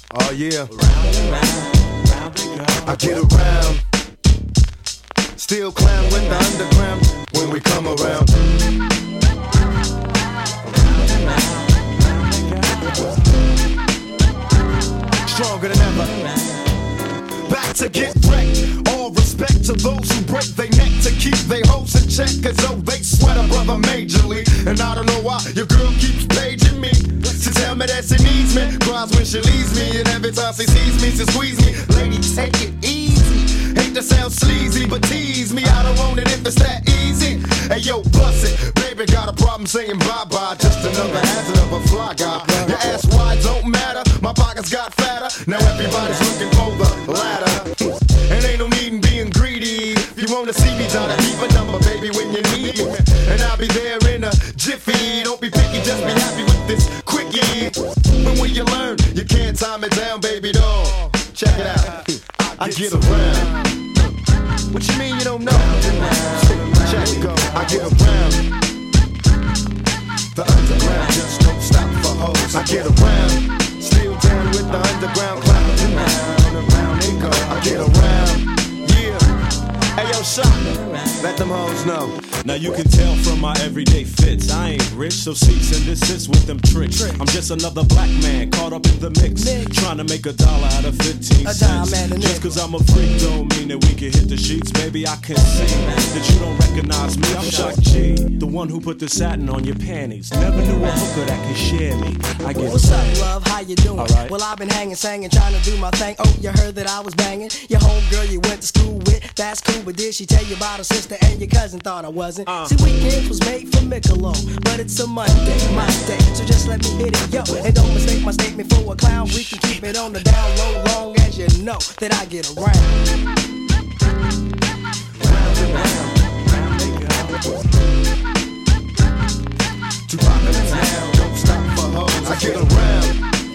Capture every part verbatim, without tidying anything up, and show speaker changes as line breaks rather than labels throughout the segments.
Oh yeah.
Round and round, round they go.
I get around. Still clown with the underground when we come around.
Round and round, round they go.
Stronger than ever. Back to get wrecked. All respect to those who break their neck to keep their hopes in check, as though they sweat a brother majorly. And I don't know why your girl keeps paging me to tell me that she needs me. Cries when she leaves me, and every time she sees me, she squeeze me. Lady, take it easy. Hate to sound sleazy, but tease me. I don't want it if it's that easy. Hey yo, bust it. Baby got a problem saying bye-bye. Just another hazard of a fly guy. Your ass wide don't matter. My pockets got fatter. Now everybody's looking for the ladder. And ain't no need in being greedy. If you wanna see me, try to keep a number, baby, when you need me. And I'll be there in a jiffy. Don't be picky, just be happy with this quickie. And when you learn, you can't time it down, baby doll. Check it out. I get around. What you mean you don't know? Check it go. I get around. The underground just don't stop for hoes. I get around. Still down with the underground clown. Around, around they go. I get around. Yeah. Hey yo, shot. Let them hoes know.
Now you can tell from my everyday fits, I ain't rich, so cease and desist with them tricks. I'm just another black man caught up in the mix, trying to make a dollar out of fifteen cents. Just cause I'm a freak don't mean that we can hit the sheets. Baby, I can see that you don't recognize me. I'm Shock G, the one who put the satin on your panties. Never knew a hooker that could share me. I get
What's up, love? How you doing?
Right.
Well, I've been hanging, singing, trying to do my thing. Oh, you heard that I was banging your homegirl you went to school with. That's cool, but did she tell you about her sister and your cousin? Thought I wasn't.
Uh.
See, weekends was made for Michelob, but it's a Monday, my day, so just let me hit it, yo. And don't mistake my statement for a clown. We can keep it on the down low, long as you know that I get around.
Round and round, round they go.
Too popular town, don't stop for hoes. I get around.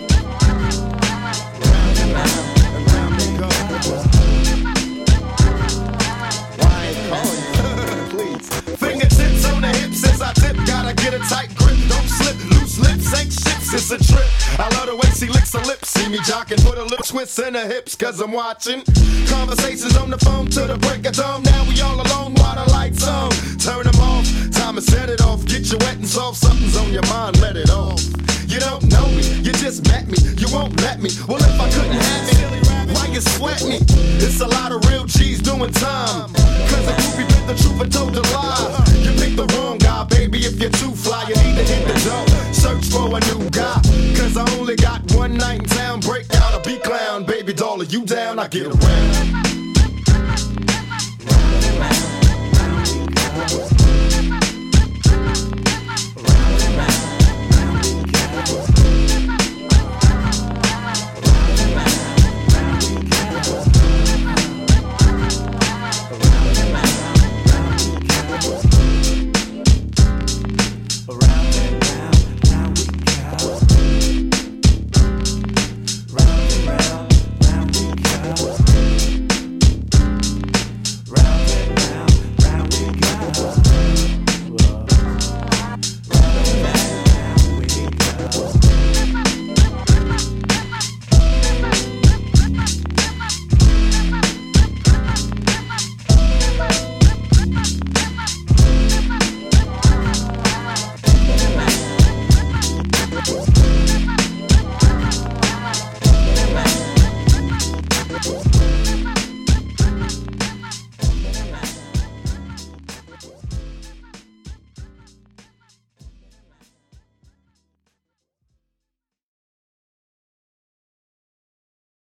Round and round,
And round they go. Why ain't call you? Please. Fingertips on the hips as I dip. Gotta get a tight grip. Don't slip. Loose lips ain't ships. It's a trip. I love the way she licks her lips. See me jocking. Put a little twist in her hips. Cause I'm watching. Conversations on the phone to the break of dawn. Now we all alone while the lights on. Turn them off. Time to set it off. Get you wet and soft. Something's on your mind. Let it off. You don't know me. You just met me. You won't let me. Well, if I couldn't have it, why you sweat me? It's a lot of real G's doing time. Cause the groupie bit the truth and told a lie. You picked the wrong guy, baby. If you're too fly, you need to hit the door. Search for a new guy. Cause I only got one night in town. Break out a beat clown. Baby doll, are you down? I get around.
round and round, round they go.